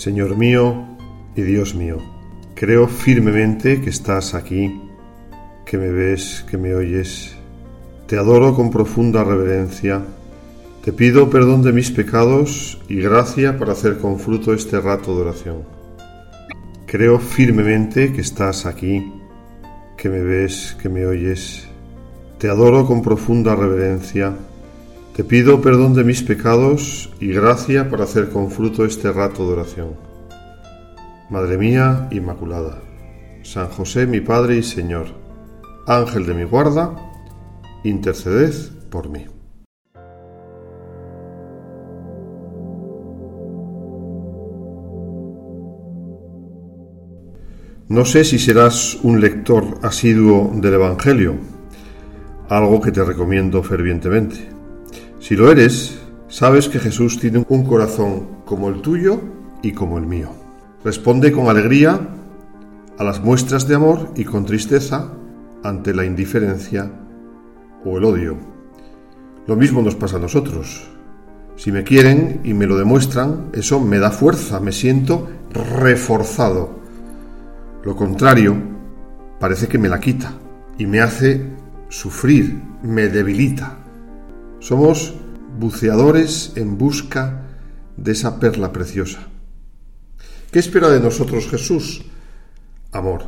Señor mío y Dios mío, creo firmemente que estás aquí, que me ves, que me oyes. Te adoro con profunda reverencia. Te pido perdón de mis pecados y gracia para hacer con fruto este rato de oración. Creo firmemente que estás aquí, que me ves, que me oyes. Te adoro con profunda reverencia. Te pido perdón de mis pecados y gracia para hacer con fruto este rato de oración. Madre mía Inmaculada, San José mi Padre y Señor, Ángel de mi guarda, interceded por mí. No sé si serás un lector asiduo del Evangelio, algo que te recomiendo fervientemente. Si lo eres, sabes que Jesús tiene un corazón como el tuyo y como el mío. Responde con alegría a las muestras de amor y con tristeza ante la indiferencia o el odio. Lo mismo nos pasa a nosotros. Si me quieren y me lo demuestran, eso me da fuerza, me siento reforzado. Lo contrario, parece que me la quita y me hace sufrir, me debilita. Somos buceadores en busca de esa perla preciosa. ¿Qué espera de nosotros Jesús? Amor.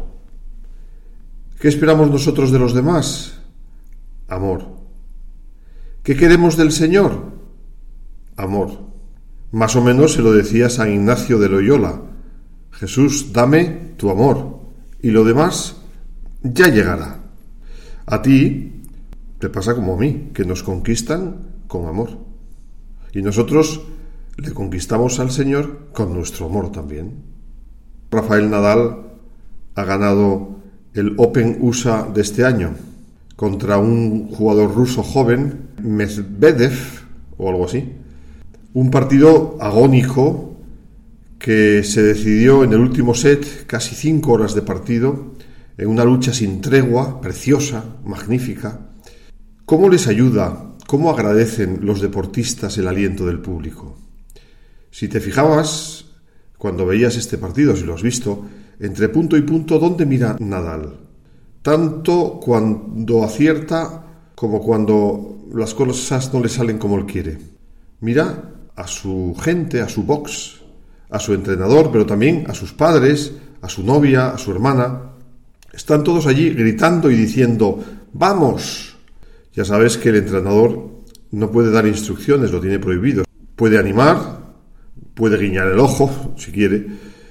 ¿Qué esperamos nosotros de los demás? Amor. ¿Qué queremos del Señor? Amor. Más o menos se lo decía San Ignacio de Loyola. Jesús, dame tu amor y lo demás ya llegará. A ti te pasa como a mí, que nos conquistan con amor. Y nosotros le conquistamos al Señor con nuestro amor también. Rafael Nadal ha ganado el Open USA de este año contra un jugador ruso joven, Medvedev o algo así. Un partido agónico que se decidió en el último set, casi 5 horas de partido, en una lucha sin tregua, preciosa, magnífica. ¿Cómo les ayuda, cómo agradecen los deportistas el aliento del público? Si te fijabas, cuando veías este partido, si lo has visto, entre punto y punto, ¿dónde mira Nadal? Tanto cuando acierta como cuando las cosas no le salen como él quiere. Mira a su gente, a su box, a su entrenador, pero también a sus padres, a su novia, a su hermana. Están todos allí gritando y diciendo ¡vamos! Ya sabes que el entrenador no puede dar instrucciones, lo tiene prohibido. Puede animar, puede guiñar el ojo, si quiere,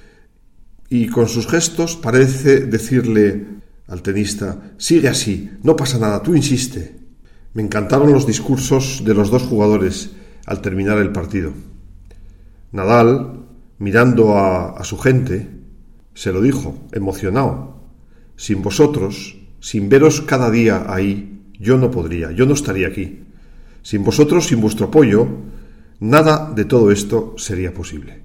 y con sus gestos parece decirle al tenista, sigue así, no pasa nada, tú insiste. Me encantaron los discursos de los dos jugadores al terminar el partido. Nadal, mirando a su gente, se lo dijo, emocionado, sin vosotros, sin veros cada día ahí, yo no podría, yo no estaría aquí. Sin vosotros, sin vuestro apoyo, nada de todo esto sería posible.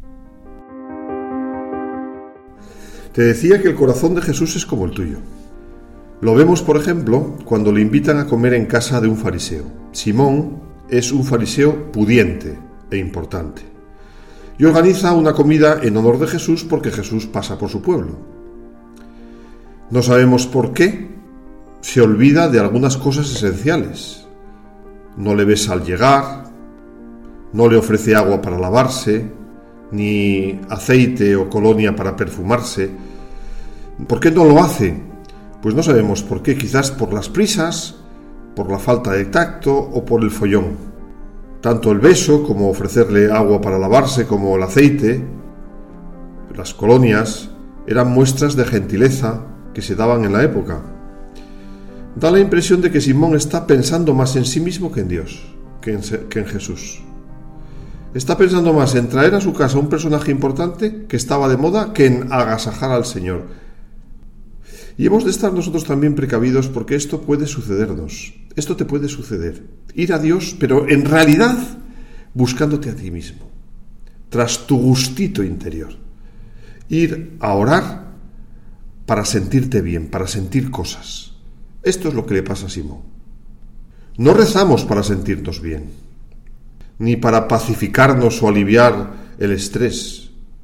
Te decía que el corazón de Jesús es como el tuyo. Lo vemos, por ejemplo, cuando le invitan a comer en casa de un fariseo. Simón es un fariseo pudiente e importante. Y organiza una comida en honor de Jesús porque Jesús pasa por su pueblo. No sabemos por qué se olvida de algunas cosas esenciales. No le besa al llegar, no le ofrece agua para lavarse, ni aceite o colonia para perfumarse. ¿Por qué no lo hace? Pues no sabemos por qué, quizás por las prisas, por la falta de tacto o por el follón. Tanto el beso como ofrecerle agua para lavarse como el aceite, las colonias, eran muestras de gentileza que se daban en la época. Da la impresión de que Simón está pensando más en sí mismo que en Dios, que en Jesús. Está pensando más en traer a su casa un personaje importante que estaba de moda que en agasajar al Señor. Y hemos de estar nosotros también precavidos porque esto puede sucedernos. Esto te puede suceder. Ir a Dios, pero en realidad buscándote a ti mismo, tras tu gustito interior. Ir a orar para sentirte bien, para sentir cosas. Esto es lo que le pasa a Simón. No rezamos para sentirnos bien, ni para pacificarnos o aliviar el estrés.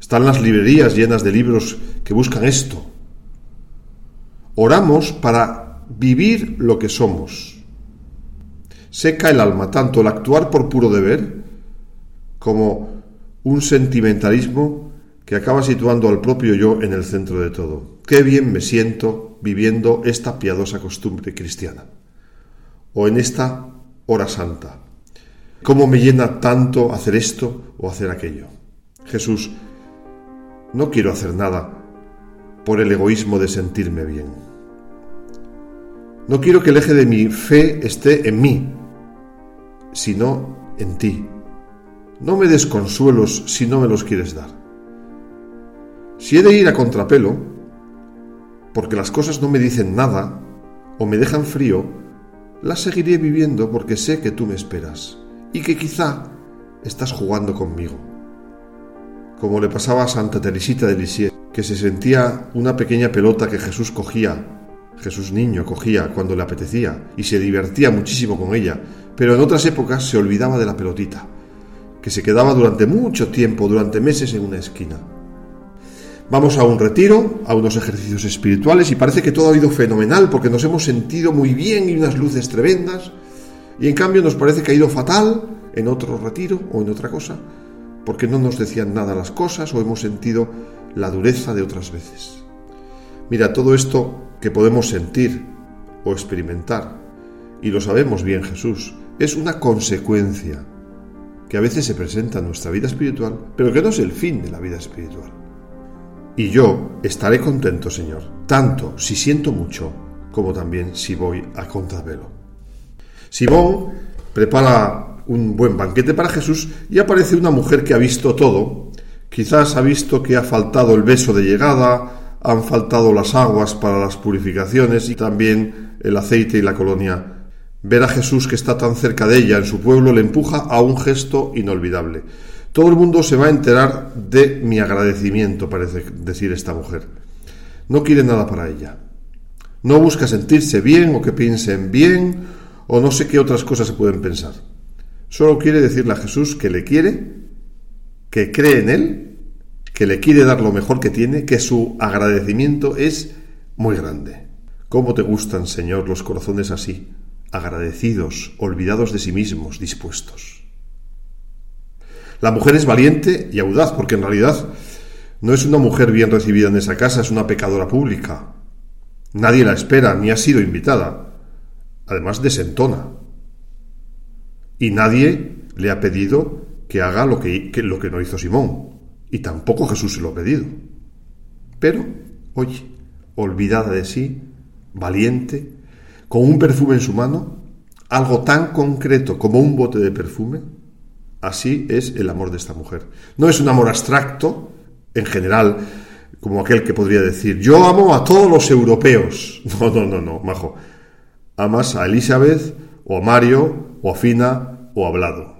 Están las librerías llenas de libros que buscan esto. Oramos para vivir lo que somos. Seca el alma tanto el actuar por puro deber como un sentimentalismo que acaba situando al propio yo en el centro de todo. Qué bien me siento viviendo esta piadosa costumbre cristiana, o en esta hora santa. ¿Cómo me llena tanto hacer esto o hacer aquello? Jesús, no quiero hacer nada por el egoísmo de sentirme bien. No quiero que el eje de mi fe esté en mí, sino en ti. No me des consuelos si no me los quieres dar. Si he de ir a contrapelo, porque las cosas no me dicen nada o me dejan frío, las seguiré viviendo porque sé que tú me esperas y que quizá estás jugando conmigo. Como le pasaba a Santa Teresita de Lisieux, que se sentía una pequeña pelota que Jesús niño cogía cuando le apetecía y se divertía muchísimo con ella, pero en otras épocas se olvidaba de la pelotita, que se quedaba durante mucho tiempo, durante meses en una esquina. Vamos a un retiro, a unos ejercicios espirituales y parece que todo ha ido fenomenal porque nos hemos sentido muy bien y unas luces tremendas, y en cambio nos parece que ha ido fatal en otro retiro o en otra cosa porque no nos decían nada las cosas o hemos sentido la dureza de otras veces. Mira, todo esto que podemos sentir o experimentar, y lo sabemos bien Jesús, es una consecuencia que a veces se presenta en nuestra vida espiritual, pero que no es el fin de la vida espiritual. Y yo estaré contento, Señor, tanto si siento mucho, como también si voy a contrapelo. Simón prepara un buen banquete para Jesús y aparece una mujer que ha visto todo. Quizás ha visto que ha faltado el beso de llegada, han faltado las aguas para las purificaciones y también el aceite y la colonia. Ver a Jesús que está tan cerca de ella en su pueblo le empuja a un gesto inolvidable. Todo el mundo se va a enterar de mi agradecimiento, parece decir esta mujer. No quiere nada para ella. No busca sentirse bien o que piensen bien o no sé qué otras cosas se pueden pensar. Solo quiere decirle a Jesús que le quiere, que cree en él, que le quiere dar lo mejor que tiene, que su agradecimiento es muy grande. ¿Cómo te gustan, Señor, los corazones así, agradecidos, olvidados de sí mismos, dispuestos? La mujer es valiente y audaz, porque en realidad no es una mujer bien recibida en esa casa, es una pecadora pública. Nadie la espera, ni ha sido invitada. Además desentona. Y nadie le ha pedido que haga lo que no hizo Simón. Y tampoco Jesús se lo ha pedido. Pero, oye, olvidada de sí, valiente, con un perfume en su mano, algo tan concreto como un bote de perfume, así es el amor de esta mujer. No es un amor abstracto, en general, como aquel que podría decir, yo amo a todos los europeos. No, majo. Amas a Elizabeth, o a Mario, o a Fina, o a Vlado.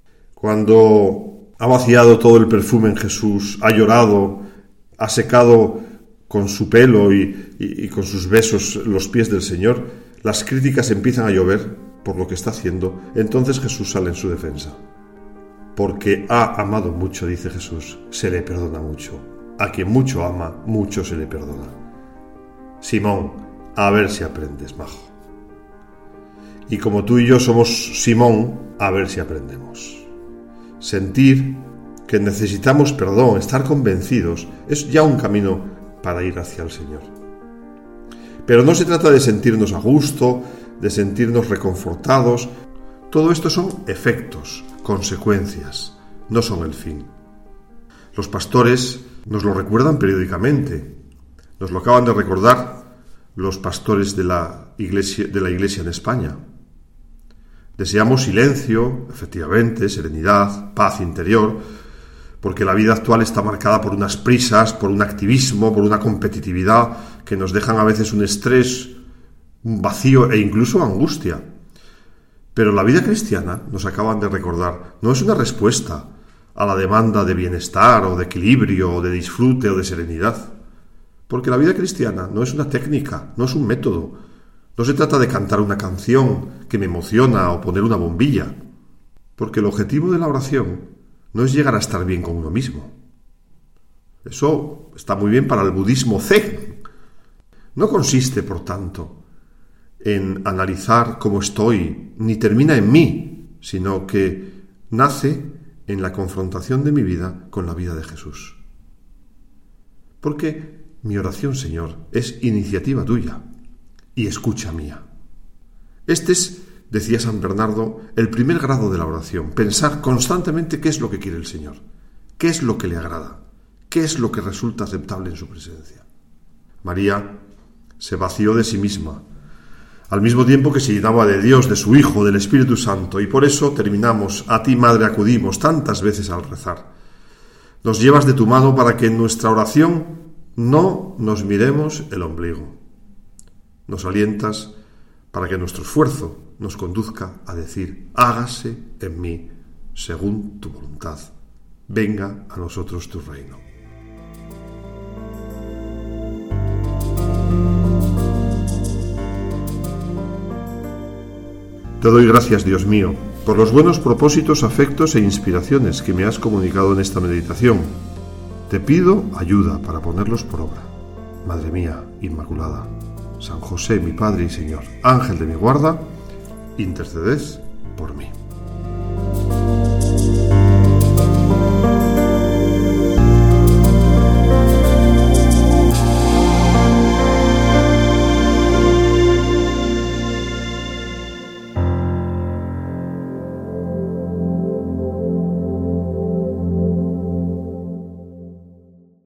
Cuando ha vaciado todo el perfume en Jesús, ha llorado, ha secado con su pelo y con sus besos los pies del Señor, las críticas empiezan a llover por lo que está haciendo. Entonces Jesús sale en su defensa. Porque ha amado mucho, dice Jesús, se le perdona mucho. A quien mucho ama, mucho se le perdona. Simón, a ver si aprendes, majo. Y como tú y yo somos Simón, a ver si aprendemos. Sentir que necesitamos perdón, estar convencidos, es ya un camino para ir hacia el Señor. Pero no se trata de sentirnos a gusto, de sentirnos reconfortados. Todo esto son efectos, consecuencias, no son el fin. Los pastores nos lo recuerdan periódicamente. Nos lo acaban de recordar los pastores de la Iglesia en España. Deseamos silencio, efectivamente, serenidad, paz interior, porque la vida actual está marcada por unas prisas, por un activismo, por una competitividad que nos dejan a veces un estrés, un vacío e incluso angustia. Pero la vida cristiana, nos acaban de recordar, no es una respuesta a la demanda de bienestar o de equilibrio o de disfrute o de serenidad. Porque la vida cristiana no es una técnica, no es un método. No se trata de cantar una canción que me emociona o poner una bombilla. Porque el objetivo de la oración no es llegar a estar bien con uno mismo. Eso está muy bien para el budismo zen. No consiste, por tanto, en analizar cómo estoy, ni termina en mí, sino que nace en la confrontación de mi vida con la vida de Jesús. Porque mi oración, Señor, es iniciativa tuya y escucha mía. Este es, decía San Bernardo, el primer grado de la oración, pensar constantemente qué es lo que quiere el Señor, qué es lo que le agrada, qué es lo que resulta aceptable en su presencia. María se vació de sí misma, al mismo tiempo que se llenaba de Dios, de su Hijo, del Espíritu Santo, y por eso terminamos, a ti, Madre, acudimos tantas veces al rezar. Nos llevas de tu mano para que en nuestra oración no nos miremos el ombligo. Nos alientas para que nuestro esfuerzo nos conduzca a decir: hágase en mí según tu voluntad. Venga a nosotros tu reino. Te doy gracias, Dios mío, por los buenos propósitos, afectos e inspiraciones que me has comunicado en esta meditación. Te pido ayuda para ponerlos por obra. Madre mía Inmaculada, San José, mi Padre y Señor, Ángel de mi guarda, interceded por mí.